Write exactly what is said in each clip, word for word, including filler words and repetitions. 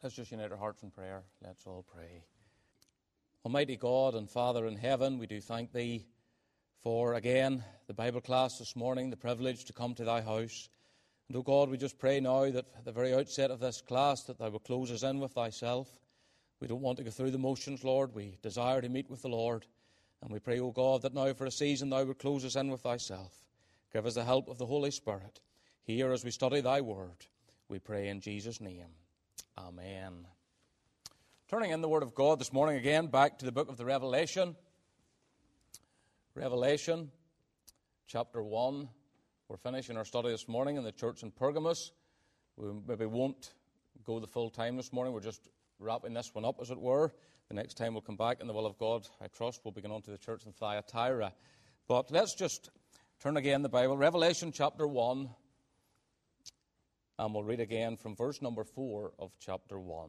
Let's just unite our hearts in prayer. Let's all pray. Almighty God and Father in heaven, we do thank Thee for, again, the Bible class this morning, the privilege to come to Thy house. And, O God, we just pray now that at the very outset of this class that Thou will close us in with Thyself. We don't want to go through the motions, Lord. We desire to meet with the Lord. And we pray, O God, that now for a season Thou would close us in with Thyself. Give us the help of the Holy Spirit. Here as we study Thy Word, we pray in Jesus' name. Amen. Turning in the Word of God this morning again, back to the book of the Revelation. Revelation, chapter one. We're finishing our study this morning in the church in Pergamos. We maybe won't go the full time this morning. We're just wrapping this one up, as it were. The next time we'll come back in the will of God, I trust, we'll be going on to the church in Thyatira. But let's just turn again the Bible. Revelation, chapter one. And we'll read again from verse number four of chapter one.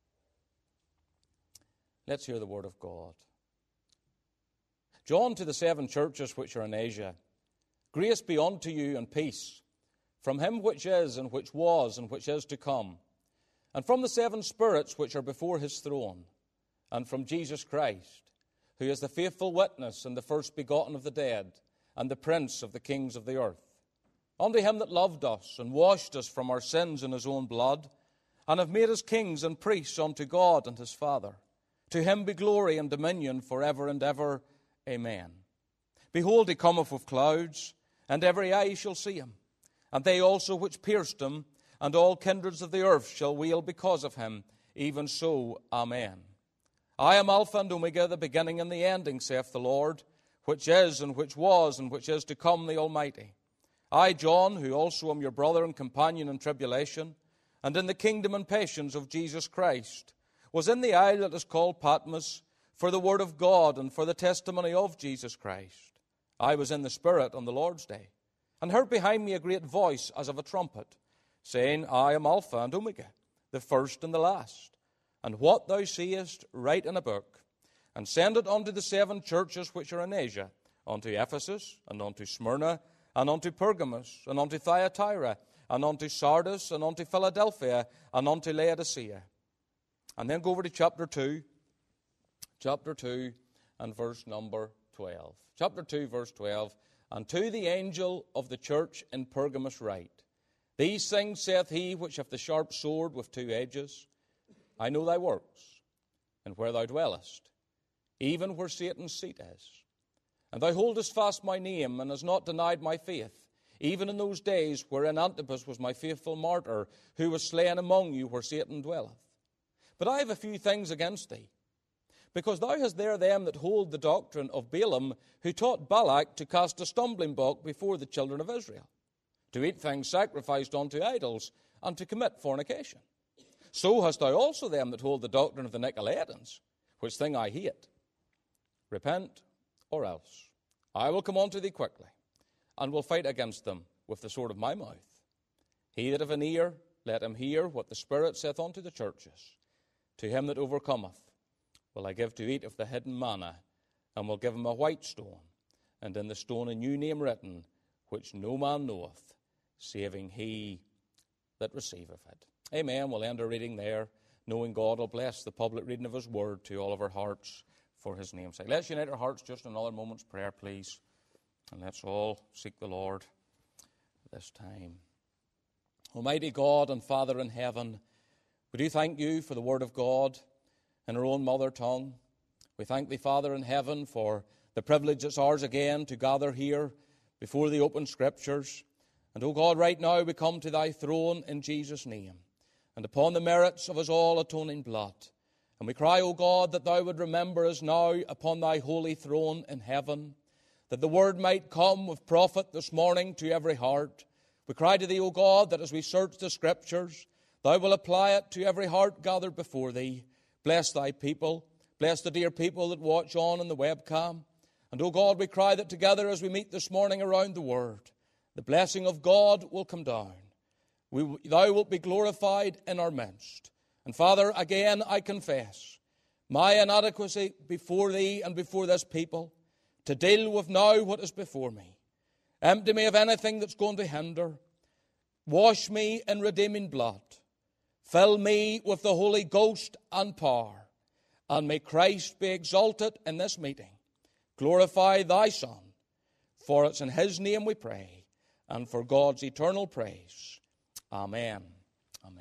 Let's hear the word of God. John, to the seven churches which are in Asia, grace be unto you and peace, from him which is, and which was, and which is to come, and from the seven spirits which are before his throne, and from Jesus Christ, who is the faithful witness, and the first begotten of the dead, and the prince of the kings of the earth. Unto him that loved us, and washed us from our sins in his own blood, and have made us kings and priests unto God and his Father. To him be glory and dominion for ever and ever. Amen. Behold, he cometh with clouds, and every eye shall see him, and they also which pierced him, and all kindreds of the earth shall wail because of him. Even so, Amen. I am Alpha and Omega, the beginning and the ending, saith the Lord, which is, and which was, and which is to come, the Almighty. I, John, who also am your brother and companion in tribulation, and in the kingdom and patience of Jesus Christ, was in the isle that is called Patmos, for the word of God and for the testimony of Jesus Christ. I was in the Spirit on the Lord's day, and heard behind me a great voice as of a trumpet, saying, I am Alpha and Omega, the first and the last. And what thou seest, write in a book, and send it unto the seven churches which are in Asia, unto Ephesus, and unto Smyrna, and unto Pergamos, and unto Thyatira, and unto Sardis, and unto Philadelphia, and unto Laodicea. And then go over to chapter two, chapter two, and verse number twelve. Chapter two, verse twelve. And to the angel of the church in Pergamos write, These things saith he which hath the sharp sword with two edges. I know thy works, and where thou dwellest, even where Satan's seat is. And thou holdest fast my name, and hast not denied my faith, even in those days wherein Antipas was my faithful martyr, who was slain among you where Satan dwelleth. But I have a few things against thee, because thou hast there them that hold the doctrine of Balaam, who taught Balak to cast a stumbling block before the children of Israel, to eat things sacrificed unto idols, and to commit fornication. So hast thou also them that hold the doctrine of the Nicolaitans, which thing I hate. Repent, or else I will come unto thee quickly, and will fight against them with the sword of my mouth. He that hath an ear, let him hear what the Spirit saith unto the churches. To him that overcometh will I give to eat of the hidden manna, and will give him a white stone, and in the stone a new name written, which no man knoweth, saving he that receiveth it. Amen. We'll end our reading there, knowing God will bless the public reading of his word to all of our hearts for his name's sake. Let's unite our hearts just in another moment's prayer, please. And let's all seek the Lord this time. Almighty God and Father in heaven, we do thank you for the word of God in our own mother tongue. We thank thee, Father in heaven, for the privilege it's ours again to gather here before the open scriptures. And, O God, right now we come to thy throne in Jesus' name, and upon the merits of his all-atoning blood. And we cry, O God, that thou would remember us now upon thy holy throne in heaven, that the word might come with profit this morning to every heart. We cry to thee, O God, that as we search the scriptures, thou will apply it to every heart gathered before thee. Bless thy people. Bless the dear people that watch on in the webcam. And, O God, we cry that together as we meet this morning around the word, the blessing of God will come down. We, thou wilt be glorified in our midst. And, Father, again I confess my inadequacy before thee and before this people to deal with now what is before me. Empty me of anything that's going to hinder. Wash me in redeeming blood. Fill me with the Holy Ghost and power, and may Christ be exalted in this meeting. Glorify thy Son, for it's in his name we pray, and for God's eternal praise. Amen. Amen.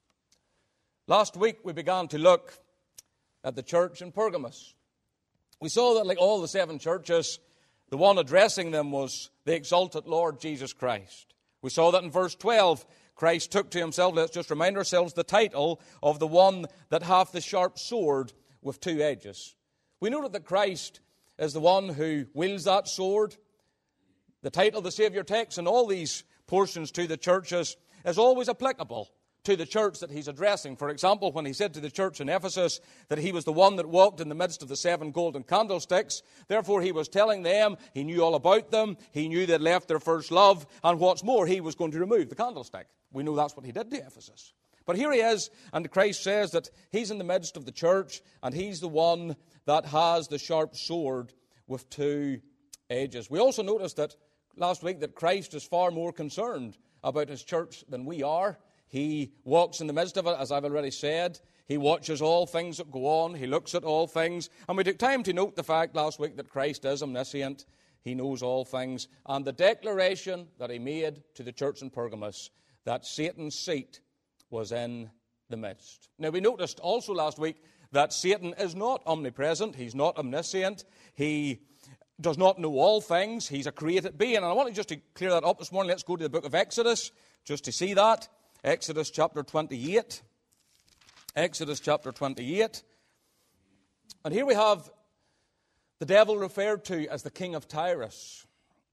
Last week we began to look at the church in Pergamos. We saw that, like all the seven churches, the one addressing them was the exalted Lord Jesus Christ. We saw that in verse twelve, Christ took to himself, let's just remind ourselves, the title of the one that hath the sharp sword with two edges. We noted that Christ is the one who wields that sword. The title the Savior takes in all these portions to the churches is always applicable to the church that he's addressing. For example, when he said to the church in Ephesus that he was the one that walked in the midst of the seven golden candlesticks, therefore he was telling them he knew all about them, he knew they'd left their first love, and what's more, he was going to remove the candlestick. We know that's what he did to Ephesus. But here he is, and Christ says that he's in the midst of the church, and he's the one that has the sharp sword with two edges. We also noticed that last week that Christ is far more concerned about his church than we are. He walks in the midst of it, as I've already said. He watches all things that go on. He looks at all things. And we took time to note the fact last week that Christ is omniscient. He knows all things. And the declaration that he made to the church in Pergamos, that Satan's seat was in the midst. Now, we noticed also last week that Satan is not omnipresent. He's not omniscient. He does not know all things. He's a created being. And I want to just to clear that up this morning. Let's go to the book of Exodus just to see that. Exodus chapter twenty-eight. Exodus chapter twenty-eight. And here we have the devil referred to as the king of Tyrus.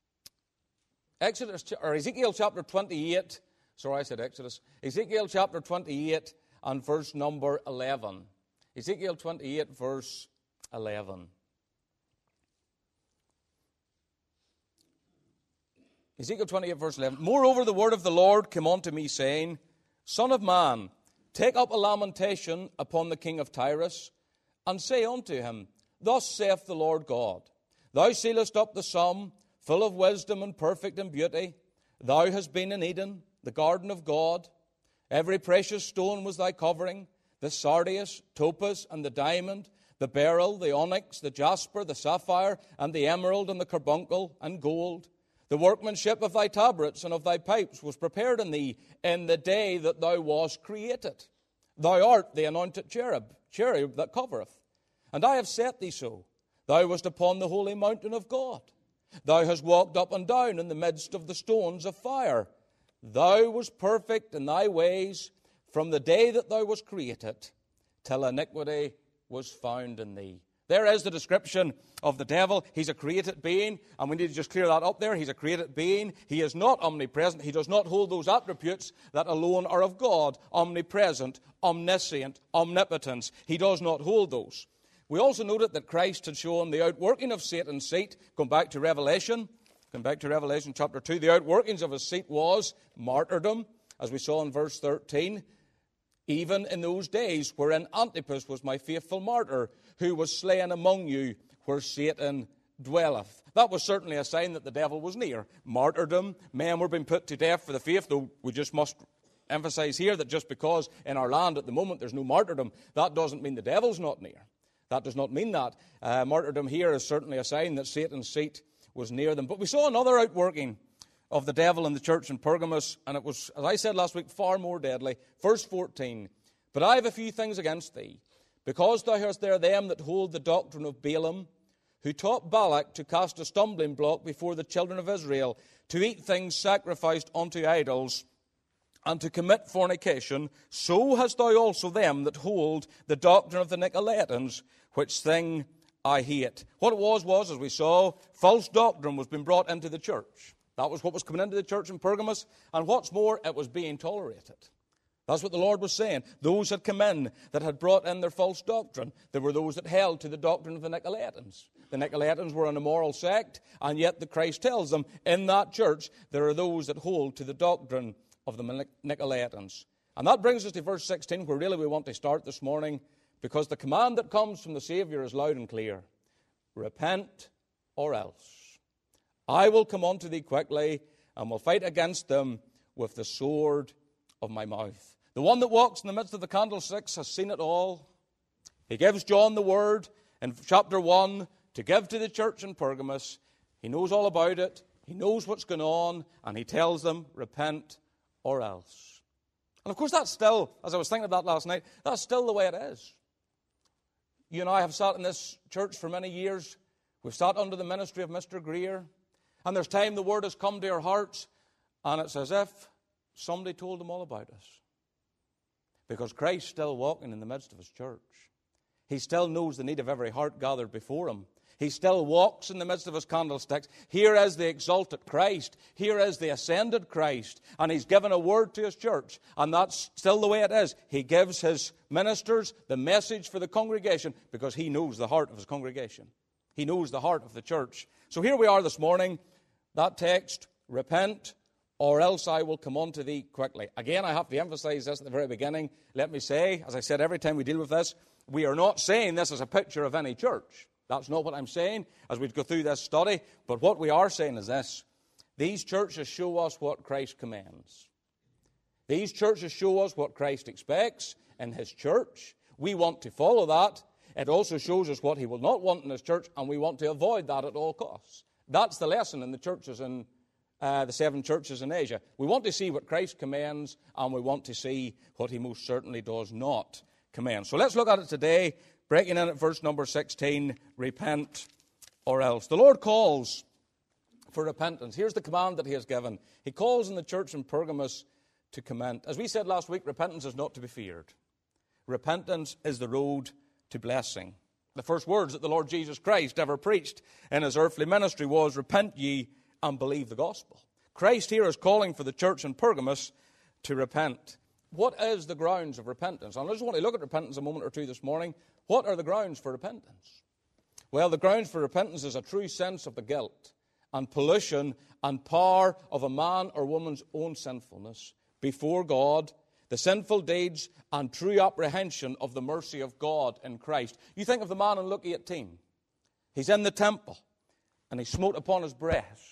Exodus, or Ezekiel chapter twenty-eight. Sorry, I said Exodus. Ezekiel chapter twenty-eight and verse number eleven. Ezekiel twenty-eight, verse eleven. Ezekiel twenty-eight, verse eleven. Moreover, the word of the Lord came unto me, saying, Son of man, take up a lamentation upon the king of Tyrus, and say unto him, Thus saith the Lord God, Thou sealest up the sum, full of wisdom and perfect in beauty. Thou hast been in Eden, the garden of God. Every precious stone was thy covering, the sardius, topaz, and the diamond, the beryl, the onyx, the jasper, the sapphire, and the emerald, and the carbuncle, and gold. The workmanship of thy tabrets and of thy pipes was prepared in thee in the day that thou wast created. Thou art the anointed cherub, cherub that covereth. And I have set thee so. Thou wast upon the holy mountain of God. Thou hast walked up and down in the midst of the stones of fire. Thou wast perfect in thy ways from the day that thou wast created, till iniquity was found in thee. There is the description of the devil. He's a created being, and we need to just clear that up there. He's a created being. He is not omnipresent. He does not hold those attributes that alone are of God: omnipresent, omniscient, omnipotence. He does not hold those. We also noted that Christ had shown the outworking of Satan's seat, going back to Revelation, going back to Revelation chapter two. The outworkings of his seat was martyrdom, as we saw in verse thirteen. Even in those days wherein Antipas was my faithful martyr, who was slain among you where Satan dwelleth. That was certainly a sign that the devil was near. Martyrdom, men were being put to death for the faith, though we just must emphasize here that just because in our land at the moment there's no martyrdom, that doesn't mean the devil's not near. That does not mean that. Uh, martyrdom here is certainly a sign that Satan's seat was near them. But we saw another outworking of the devil in the church in Pergamos, and it was, as I said last week, far more deadly. Verse fourteen, But I have a few things against thee, because thou hast there them that hold the doctrine of Balaam, who taught Balak to cast a stumbling block before the children of Israel, to eat things sacrificed unto idols, and to commit fornication. So hast thou also them that hold the doctrine of the Nicolaitans, which thing I hate. What it was was, as we saw, false doctrine was being brought into the church. That was what was coming into the church in Pergamos. And what's more, it was being tolerated. That's what the Lord was saying. Those had come in that had brought in their false doctrine. There were those that held to the doctrine of the Nicolaitans. The Nicolaitans were an immoral sect, and yet the Christ tells them, in that church, there are those that hold to the doctrine of the Nicolaitans. And that brings us to verse sixteen, where really we want to start this morning, because the command that comes from the Savior is loud and clear. Repent or else. I will come unto thee quickly, and will fight against them with the sword of my mouth. The one that walks in the midst of the candlesticks has seen it all. He gives John the word in chapter one to give to the church in Pergamos. He knows all about it. He knows what's going on, and he tells them, repent or else. And of course, that's still, as I was thinking of that last night, that's still the way it is. You and I have sat in this church for many years. We've sat under the ministry of Mister Greer. And there's time the word has come to our hearts, and it's as if somebody told them all about us. Because Christ's still walking in the midst of his church. He still knows the need of every heart gathered before him. He still walks in the midst of his candlesticks. Here is the exalted Christ. Here is the ascended Christ. And he's given a word to his church. And that's still the way it is. He gives his ministers the message for the congregation because he knows the heart of his congregation. He knows the heart of the church. So here we are this morning. That text, repent, or else I will come unto thee quickly. Again, I have to emphasize this at the very beginning. Let me say, as I said every time we deal with this, we are not saying this as a picture of any church. That's not what I'm saying as we go through this study. But what we are saying is this. These churches show us what Christ commands. These churches show us what Christ expects in his church. We want to follow that. It also shows us what he will not want in his church, and we want to avoid that at all costs. That's the lesson in the churches in uh, the seven churches in Asia. We want to see what Christ commands, and we want to see what he most certainly does not command. So let's look at it today, breaking in at verse number sixteen, repent or else. The Lord calls for repentance. Here's the command that he has given. He calls in the church in Pergamos to commend. As we said last week, repentance is not to be feared. Repentance is the road to blessing. The first words that the Lord Jesus Christ ever preached in his earthly ministry was, repent ye and believe the gospel. Christ here is calling for the church in Pergamos to repent. What is the grounds of repentance? And I just want to look at repentance a moment or two this morning. What are the grounds for repentance? Well, the grounds for repentance is a true sense of the guilt and pollution and power of a man or woman's own sinfulness before God, the sinful deeds and true apprehension of the mercy of God in Christ. You think of the man in Luke eighteen. He's in the temple and he smote upon his breast.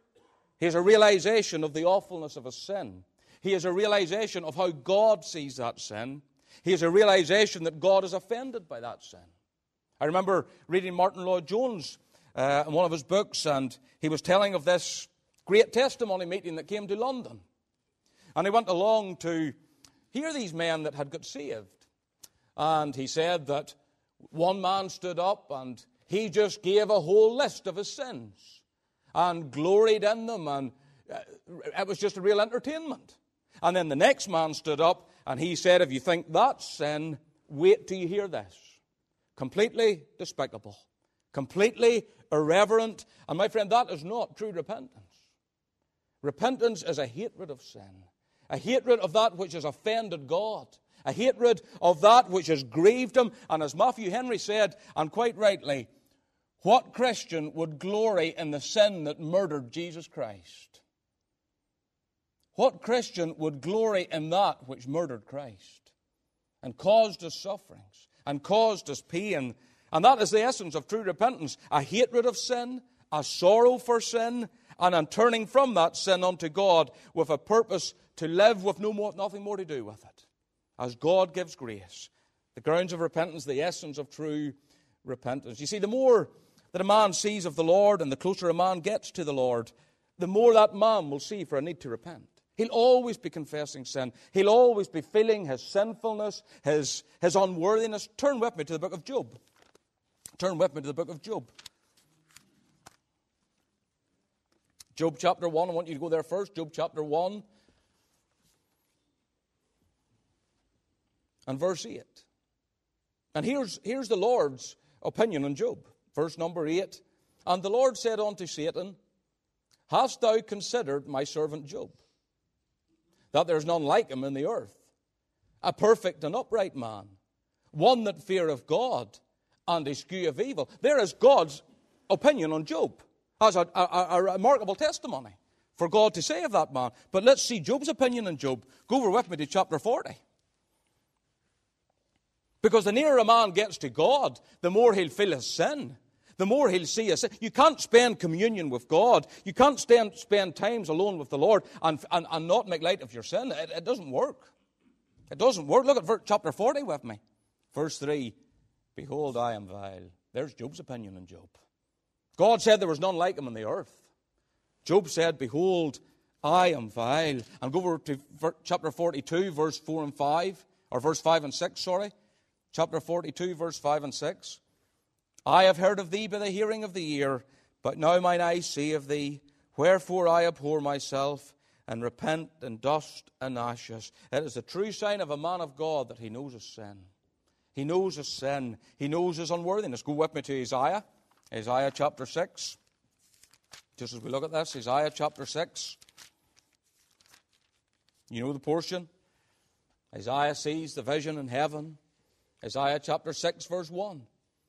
He has a realization of the awfulness of his sin. He has a realization of how God sees that sin. He has a realization that God is offended by that sin. I remember reading Martin Lloyd-Jones uh, in one of his books, and he was telling of this great testimony meeting that came to London. And he went along to hear these men that had got saved. And he said that one man stood up and he just gave a whole list of his sins and gloried in them, and it was just a real entertainment. And then the next man stood up and he said, if you think that's sin, wait till you hear this. Completely despicable. Completely irreverent. And my friend, that is not true repentance. Repentance is a hatred of sin. A hatred of that which has offended God. A hatred of that which has grieved him. And as Matthew Henry said, and quite rightly, what Christian would glory in the sin that murdered Jesus Christ? What Christian would glory in that which murdered Christ and caused us sufferings and caused us pain? And that is the essence of true repentance. A hatred of sin, a sorrow for sin, and a turning from that sin unto God with a purpose to live with no more, nothing more to do with it. As God gives grace. The grounds of repentance, the essence of true repentance. You see, the more that a man sees of the Lord and the closer a man gets to the Lord, the more that man will see for a need to repent. He'll always be confessing sin. He'll always be feeling his sinfulness, his, his unworthiness. Turn with me to the book of Job. Turn with me to the book of Job. Job chapter one. I want you to go there first. Job chapter one. And verse eight. And here's, here's the Lord's opinion on Job. Verse number eight. And the Lord said unto Satan, hast thou considered my servant Job, that there is none like him in the earth, a perfect and upright man, one that feareth God, and escheweth evil? There is God's opinion on Job. That's a, a, a remarkable testimony for God to say of that man. But let's see Job's opinion on Job. Go over with me to chapter forty. Because the nearer a man gets to God, the more he'll feel his sin. The more he'll see his sin. You can't spend communion with God. You can't spend, spend times alone with the Lord and, and, and not make light of your sin. It, it doesn't work. It doesn't work. Look at verse, chapter forty with me. Verse three, behold, I am vile. There's Job's opinion on Job. God said there was none like him on the earth. Job said, behold, I am vile. And go over to chapter forty-two, verse four and five, or verse five and six, sorry. Chapter forty-two, verse five and six. I have heard of thee by the hearing of the ear, but now mine eyes see of thee. Wherefore I abhor myself, and repent in dust and ashes. It is the true sign of a man of God that he knows his sin. He knows his sin. He knows his unworthiness. Go with me to Isaiah. Isaiah chapter six. Just as we look at this, Isaiah chapter six. You know the portion. Isaiah sees the vision in heaven. Isaiah chapter six, verse one.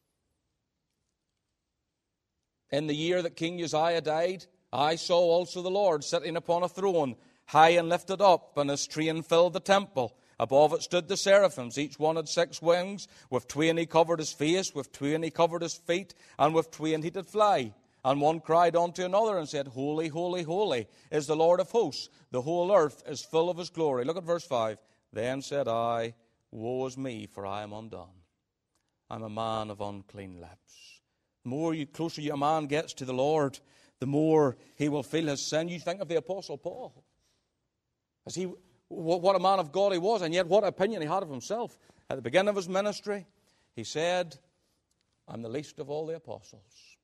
In the year that King Uzziah died, I saw also the Lord sitting upon a throne, high and lifted up, and his train filled the temple. Above it stood the seraphims. Each one had six wings. With twain he covered his face, with twain he covered his feet, and with twain he did fly. And one cried unto another and said, Holy, holy, holy is the Lord of hosts. The whole earth is full of his glory. Look at verse five. Then said I, woe is me, for I am undone. I'm a man of unclean lips. The more you closer a man gets to the Lord, the more he will feel his sin. You think of the Apostle Paul. As he, what a man of God he was, and yet what opinion he had of himself. At the beginning of his ministry, he said, I'm the least of all the apostles.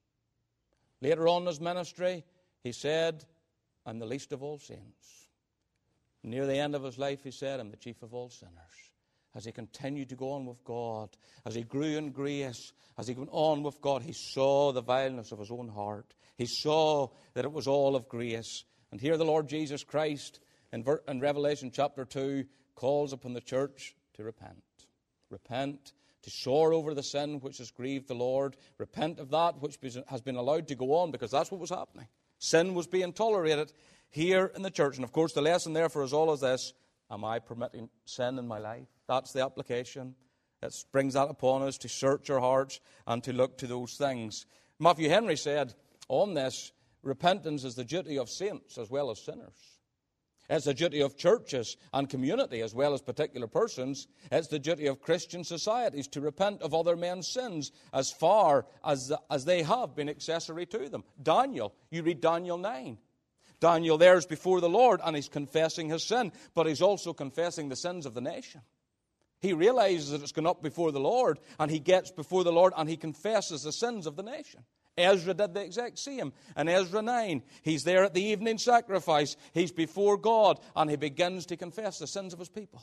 Later on in his ministry, he said, I'm the least of all saints. Near the end of his life, he said, I'm the chief of all sinners. As he continued to go on with God, as he grew in grace, as he went on with God, he saw the vileness of his own heart. He saw that it was all of grace. And here the Lord Jesus Christ, in, in Revelation chapter two, calls upon the church to repent. Repent, to sore over the sin which has grieved the Lord. Repent of that which has been allowed to go on, because that's what was happening. Sin was being tolerated here in the church. And of course the lesson there for us all is this: am I permitting sin in my life? That's the application. It brings that upon us to search our hearts and to look to those things. Matthew Henry said on this, repentance is the duty of saints as well as sinners. It's the duty of churches and community as well as particular persons. It's the duty of Christian societies to repent of other men's sins as far as, as they have been accessory to them. Daniel, you read Daniel nine. Daniel there is before the Lord and he's confessing his sin, but he's also confessing the sins of the nation. He realizes that it's gone up before the Lord, and he gets before the Lord and he confesses the sins of the nation. Ezra did the exact same. In Ezra nine, he's there at the evening sacrifice. He's before God, and he begins to confess the sins of his people.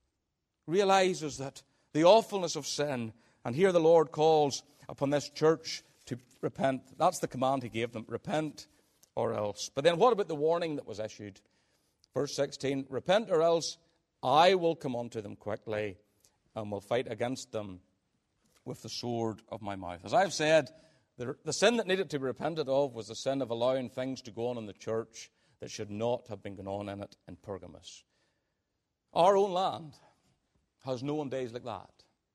Realizes that the awfulness of sin, and here the Lord calls upon this church to repent. That's the command he gave them: repent or else. But then what about the warning that was issued? Verse sixteen, repent or else I will come unto them quickly and will fight against them with the sword of my mouth. As I've said, the, the sin that needed to be repented of was the sin of allowing things to go on in the church that should not have been going on in it in Pergamos. Our own land has known days like that.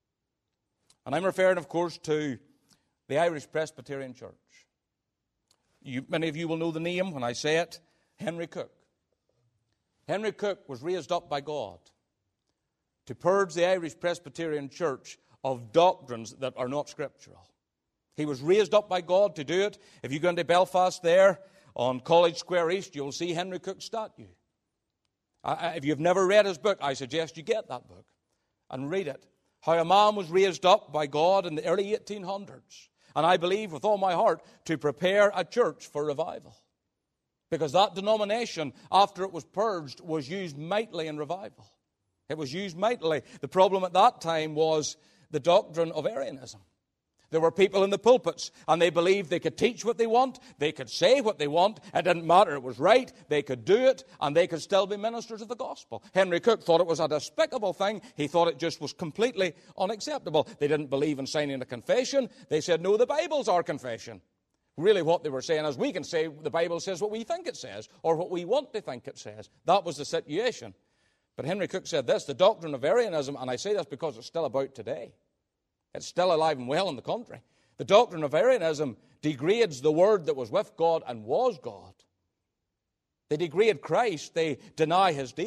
And I'm referring, of course, to the Irish Presbyterian Church. You, many of you will know the name when I say it, Henry Cook. Henry Cook was raised up by God to purge the Irish Presbyterian Church of doctrines that are not scriptural. He was raised up by God to do it. If you go into Belfast there, on College Square East, you'll see Henry Cook's statue. If you've never read his book, I suggest you get that book and read it. How a man was raised up by God in the early eighteen hundreds. And I believe with all my heart to prepare a church for revival. Because that denomination, after it was purged, was used mightily in revival. It was used mightily. The problem at that time was the doctrine of Arianism. There were people in the pulpits, and they believed they could teach what they want, they could say what they want, it didn't matter, it was right, they could do it, and they could still be ministers of the gospel. Henry Cook thought it was a despicable thing. He thought it just was completely unacceptable. They didn't believe in signing a confession. They said, no, the Bible's our confession. Really what they were saying is, we can say the Bible says what we think it says, or what we want to think it says. That was the situation. But Henry Cook said this, the doctrine of Arianism, and I say this because it's still about today. It's still alive and well in the country. The doctrine of Arianism degrades the Word that was with God and was God. They degrade Christ. They deny his deity.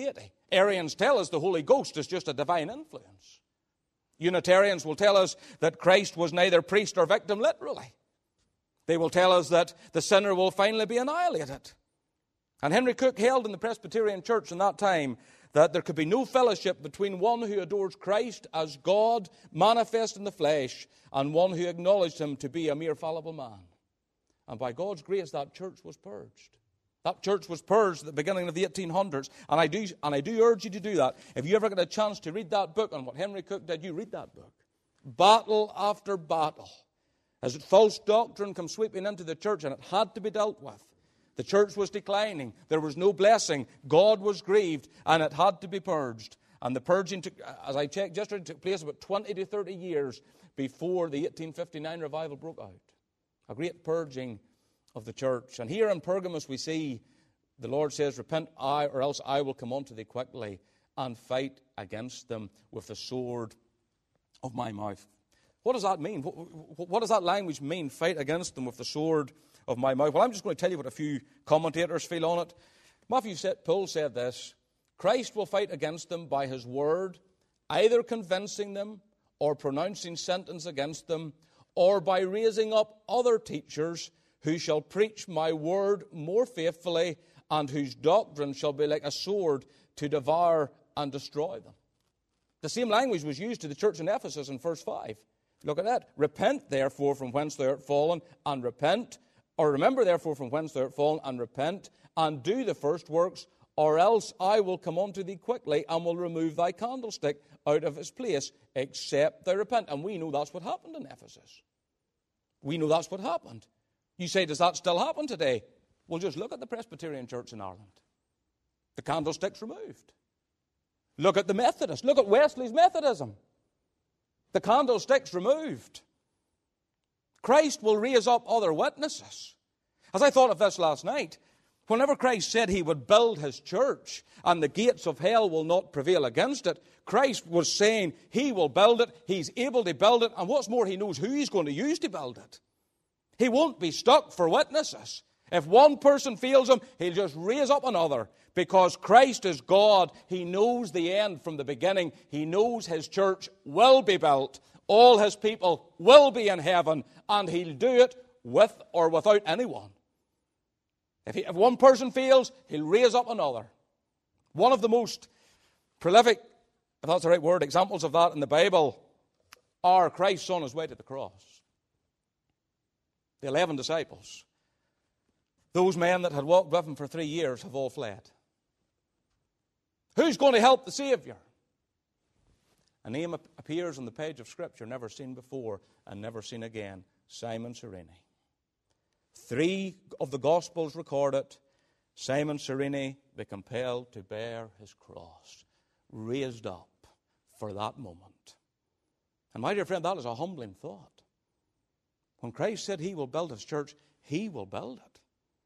Arians tell us the Holy Ghost is just a divine influence. Unitarians will tell us that Christ was neither priest or victim literally. They will tell us that the sinner will finally be annihilated. And Henry Cook held in the Presbyterian Church in that time that there could be no fellowship between one who adores Christ as God manifest in the flesh and one who acknowledged him to be a mere fallible man. And by God's grace, that church was purged. That church was purged at the beginning of the eighteen hundreds. And I do, and I do urge you to do that. If you ever get a chance to read that book on what Henry Cook did, you read that book. Battle after battle. As false doctrine come sweeping into the church, and it had to be dealt with. The church was declining. There was no blessing. God was grieved, and it had to be purged. And the purging, took, as I checked yesterday, took place about twenty to thirty years before the eighteen fifty-nine revival broke out. A great purging of the church. And here in Pergamos we see the Lord says, repent, I, or else I will come unto thee quickly and fight against them with the sword of my mouth. What does that mean? What, what does that language mean, fight against them with the sword of my mouth? Well, I'm just going to tell you what a few commentators feel on it. Matthew Poole said this: Christ will fight against them by his word, either convincing them or pronouncing sentence against them, or by raising up other teachers who shall preach my word more faithfully, and whose doctrine shall be like a sword to devour and destroy them. The same language was used to the church in Ephesus in verse five. Look at that. Repent, therefore, from whence thou art fallen, and repent, or remember, therefore, from whence thou art fallen, and repent, and do the first works, or else I will come unto thee quickly, and will remove thy candlestick out of its place, except thou repent. And we know that's what happened in Ephesus. We know that's what happened. You say, does that still happen today? Well, just look at the Presbyterian Church in Ireland. The candlestick's removed. Look at the Methodists. Look at Wesley's Methodism. The candlestick's removed. Christ will raise up other witnesses. As I thought of this last night, whenever Christ said he would build his church and the gates of hell will not prevail against it, Christ was saying he will build it, he's able to build it, and what's more, he knows who he's going to use to build it. He won't be stuck for witnesses. If one person fails him, he'll just raise up another. Because Christ is God, he knows the end from the beginning. He knows his church will be built. All his people will be in heaven. And he'll do it with or without anyone. If, he, if one person fails, he'll raise up another. One of the most prolific, if that's the right word, examples of that in the Bible are Christ's on his way to the cross. The eleven disciples, those men that had walked with him for three years, have all fled. Who's going to help the Savior? A name appears on the page of Scripture, never seen before and never seen again: Simon Cyrene. Three of the Gospels record it. Simon Cyrene be compelled to bear his cross, raised up for that moment. And my dear friend, that is a humbling thought. When Christ said he will build his church, he will build it.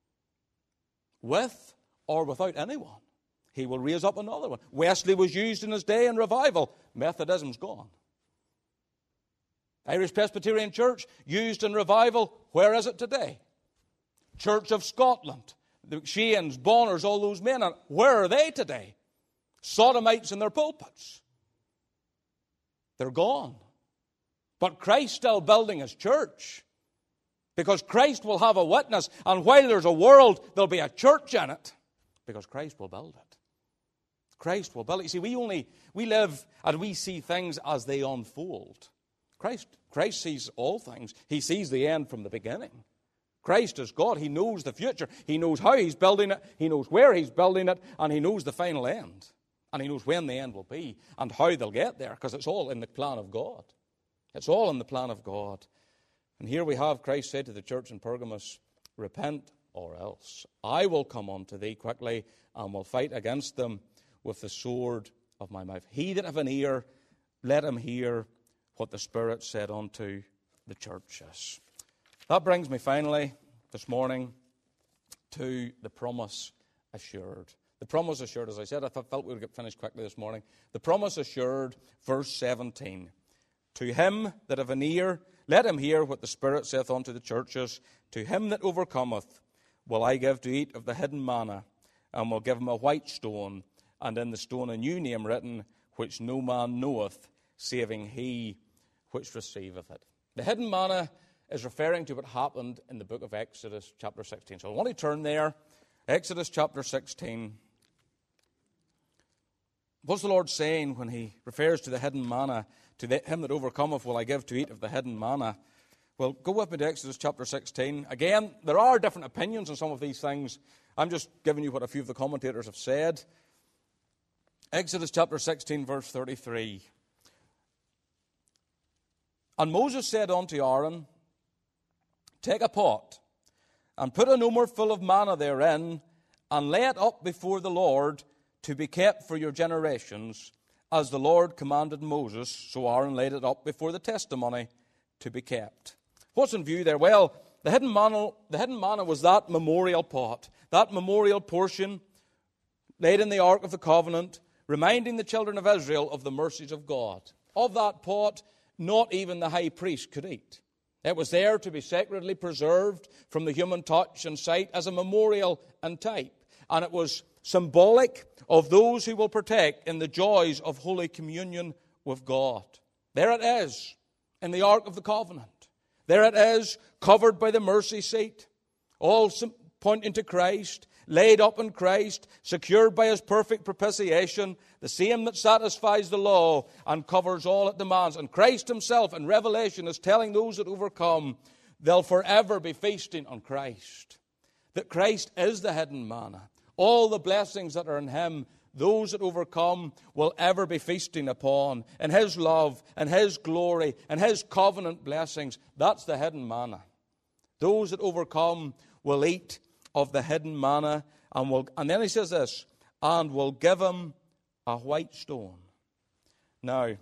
With or without anyone. He will raise up another one. Wesley was used in his day in revival. Methodism's gone. Irish Presbyterian Church, used in revival. Where is it today? Church of Scotland. The Shanes, Bonners, all those men. Where are they today? Sodomites in their pulpits. They're gone. But Christ's still building his church. Because Christ will have a witness. And while there's a world, there'll be a church in it. Because Christ will build it. Christ will build it. You see, we only, we live and we see things as they unfold. Christ, Christ sees all things. He sees the end from the beginning. Christ is God. He knows the future. He knows how he's building it. He knows where he's building it. And he knows the final end. And he knows when the end will be and how they'll get there. Because it's all in the plan of God. It's all in the plan of God. And here we have Christ said to the church in Pergamos, repent or else I will come unto thee quickly and will fight against them with the sword of my mouth. He that have an ear, let him hear what the Spirit said unto the churches. That brings me finally this morning to the promise assured. The promise assured, as I said, I felt we would get finished quickly this morning. The promise assured, verse seventeen. To him that have an ear, let him hear what the Spirit saith unto the churches. To him that overcometh will I give to eat of the hidden manna, and will give him a white stone, and in the stone a new name written, which no man knoweth, saving he which receiveth it. The hidden manna is referring to what happened in the book of Exodus chapter sixteen. So I want to turn there. Exodus chapter sixteen. What's the Lord saying when he refers to the hidden manna? To the, him that overcometh will I give to eat of the hidden manna. Well, go with me to Exodus chapter sixteen. Again, there are different opinions on some of these things. I'm just giving you what a few of the commentators have said. Exodus chapter sixteen, verse thirty-three. And Moses said unto Aaron, take a pot, and put an omer full of manna therein, and lay it up before the Lord, to be kept for your generations, as the Lord commanded Moses. So Aaron laid it up before the testimony, to be kept. What's in view there? Well, the hidden manna, the hidden manna was that memorial pot, that memorial portion laid in the Ark of the Covenant, reminding the children of Israel of the mercies of God. Of that pot, not even the high priest could eat. It was there to be sacredly preserved from the human touch and sight as a memorial and type. And it was symbolic of those who will partake in the joys of Holy Communion with God. There it is, in the Ark of the Covenant. There it is, covered by the mercy seat, all pointing to Christ, laid up in Christ, secured by his perfect propitiation, the same that satisfies the law and covers all it demands. And Christ himself in Revelation is telling those that overcome, they'll forever be feasting on Christ. That Christ is the hidden manna. All the blessings that are in him, those that overcome will ever be feasting upon. And his love, and his glory, and his covenant blessings, that's the hidden manna. Those that overcome will eat of the hidden manna, and will, and then he says this, and will give him a white stone. Now,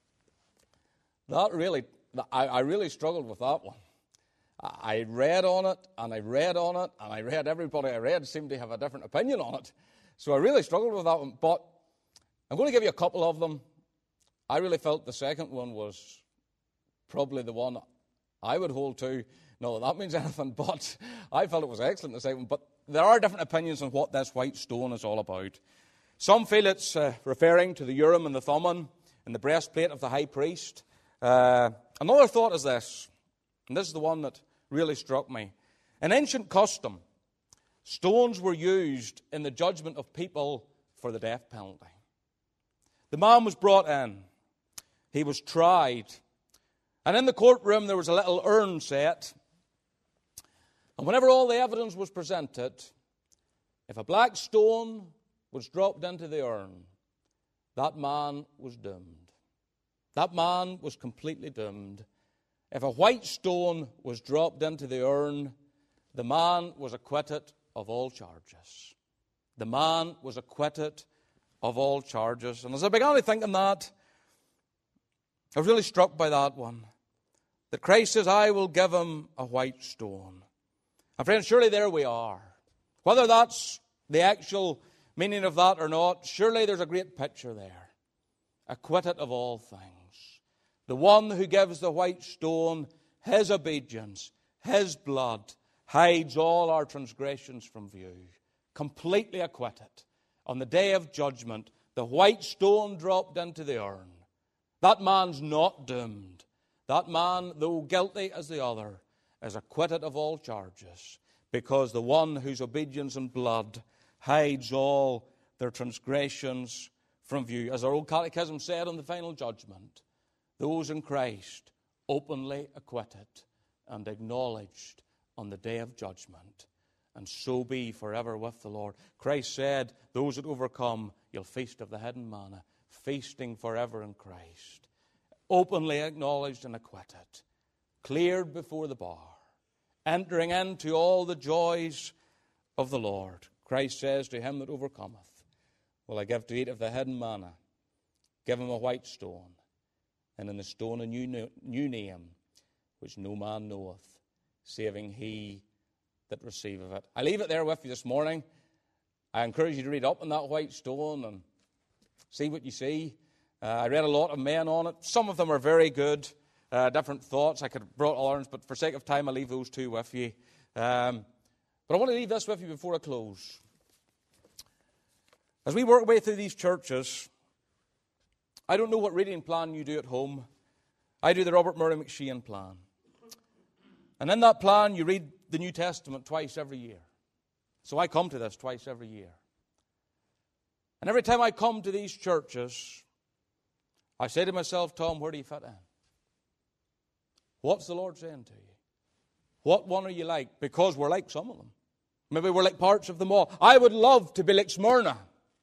that really, I, I really struggled with that one. I read on it, and I read on it, and I read everybody I read seemed to have a different opinion on it. So I really struggled with that one, but I'm going to give you a couple of them. I really felt the second one was probably the one I would hold to. No, that means anything, but I felt it was excellent, the second one. But there are different opinions on what this white stone is all about. Some feel it's uh, referring to the Urim and the Thummim and the breastplate of the high priest. Uh, another thought is this, and this is the one that really struck me. In ancient custom, stones were used in the judgment of people for the death penalty. The man was brought in. He was tried. And in the courtroom there was a little urn set. And whenever all the evidence was presented, if a black stone was dropped into the urn, that man was doomed. That man was completely doomed. If a white stone was dropped into the urn, the man was acquitted of all charges. The man was acquitted of all charges. And as I began to think on that, I was really struck by that one. That Christ says, I will give him a white stone. And friends, surely there we are. Whether that's the actual meaning of that or not, surely there's a great picture there. Acquitted of all things. The one who gives the white stone, his obedience, his blood, hides all our transgressions from view. Completely acquitted. On the day of judgment, the white stone dropped into the urn. That man's not doomed. That man, though guilty as the other, is acquitted of all charges, because the one whose obedience and blood hides all their transgressions from view. As our old catechism said on the final judgment, those in Christ openly acquitted and acknowledged on the day of judgment, and so be forever with the Lord. Christ said, those that overcome, you'll feast of the hidden manna, feasting forever in Christ. Openly acknowledged and acquitted, cleared before the bar, entering into all the joys of the Lord. Christ says to him that overcometh, will I give to eat of the hidden manna, give him a white stone, and in the stone a new, new name, which no man knoweth, saving he that receiveth it. I leave it there with you this morning. I encourage you to read up on that white stone and see what you see. Uh, I read a lot of men on it. Some of them are very good, uh, different thoughts. I could have brought others, but for sake of time, I'll leave those two with you. Um, but I want to leave this with you before I close. As we work our way through these churches, I don't know what reading plan you do at home. I do the Robert Murray McShane plan. And in that plan, you read the New Testament twice every year. So I come to this twice every year. And every time I come to these churches, I say to myself, Tom, where do you fit in? What's the Lord saying to you? What one are you like? Because we're like some of them. Maybe we're like parts of them all. I would love to be like Smyrna.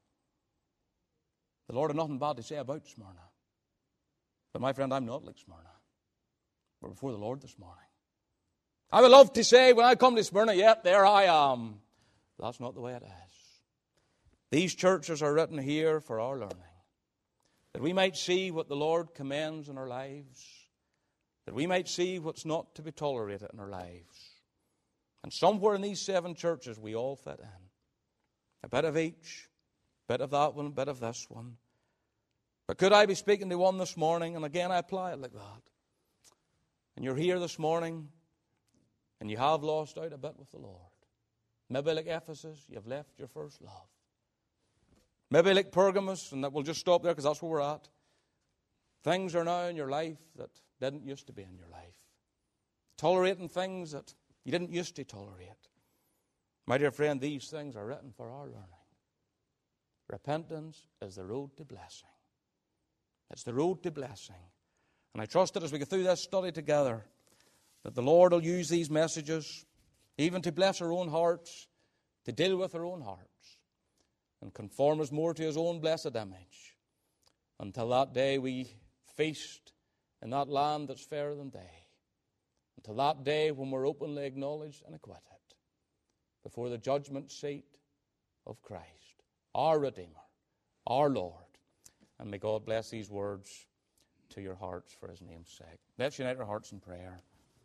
The Lord had nothing bad to say about Smyrna. But my friend, I'm not like Smyrna. We're before the Lord this morning. I would love to say when I come to Smyrna, yet there I am. But that's not the way it is. These churches are written here for our learning. That we might see what the Lord commends in our lives. That we might see what's not to be tolerated in our lives. And somewhere in these seven churches we all fit in. A bit of each, a bit of that one, a bit of this one. But could I be speaking to one this morning, and again I apply it like that. And you're here this morning, and you have lost out a bit with the Lord. Maybe like Ephesus, you've left your first love. Maybe like Pergamos, and that we'll just stop there because that's where we're at. Things are now in your life that didn't used to be in your life. Tolerating things that you didn't used to tolerate. My dear friend, these things are written for our learning. Repentance is the road to blessing. It's the road to blessing. And I trust that as we go through this study together, that the Lord will use these messages even to bless our own hearts, to deal with our own hearts, and conform us more to His own blessed image, until that day we feast in that land that's fairer than day, until that day when we're openly acknowledged and acquitted before the judgment seat of Christ, our Redeemer, our Lord. And may God bless these words to your hearts for His name's sake. Let's unite our hearts in prayer.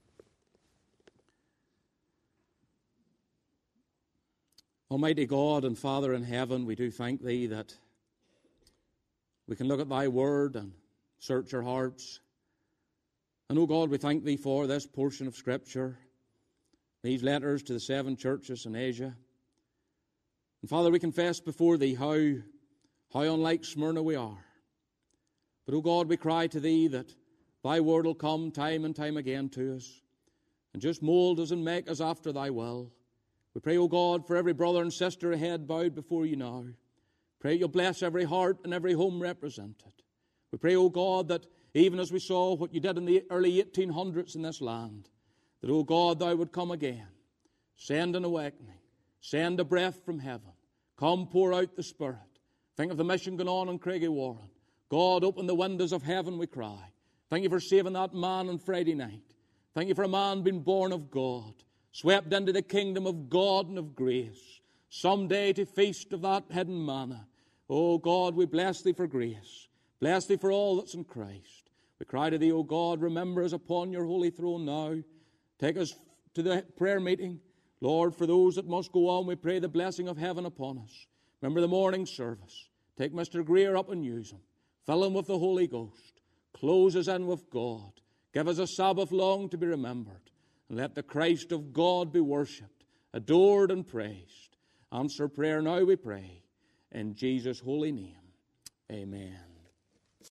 Almighty God and Father in heaven, we do thank Thee that we can look at Thy Word and search our hearts. And, oh God, we thank Thee for this portion of Scripture, these letters to the seven churches in Asia. And, Father, we confess before Thee how, how unlike Smyrna we are. But, oh God, we cry to Thee that Thy Word will come time and time again to us and just mold us and make us after Thy will. We pray, O God, for every brother and sister ahead bowed before You now. Pray You'll bless every heart and every home represented. We pray, O God, that even as we saw what You did in the early eighteen hundreds in this land, that, O God, Thou would come again. Send an awakening. Send a breath from heaven. Come, pour out the Spirit. Think of the mission going on in Craigiewarren. God, open the windows of heaven, we cry. Thank You for saving that man on Friday night. Thank You for a man being born of God, swept into the kingdom of God and of grace, someday to feast of that hidden manna. Oh God, we bless Thee for grace. Bless Thee for all that's in Christ. We cry to Thee, O God, remember us upon Your holy throne now. Take us to the prayer meeting. Lord, for those that must go on, we pray the blessing of heaven upon us. Remember the morning service. Take Mister Greer up and use him. Fill him with the Holy Ghost. Close us in with God. Give us a Sabbath long to be remembered. And let the Christ of God be worshipped, adored and praised. Answer prayer now, we pray. In Jesus' holy name, amen.